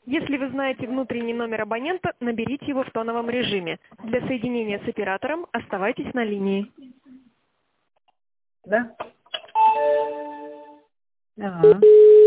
Если вы знаете внутренний номер абонента, наберите его в тоновом режиме. Для соединения с оператором оставайтесь на линии. Да? Ага.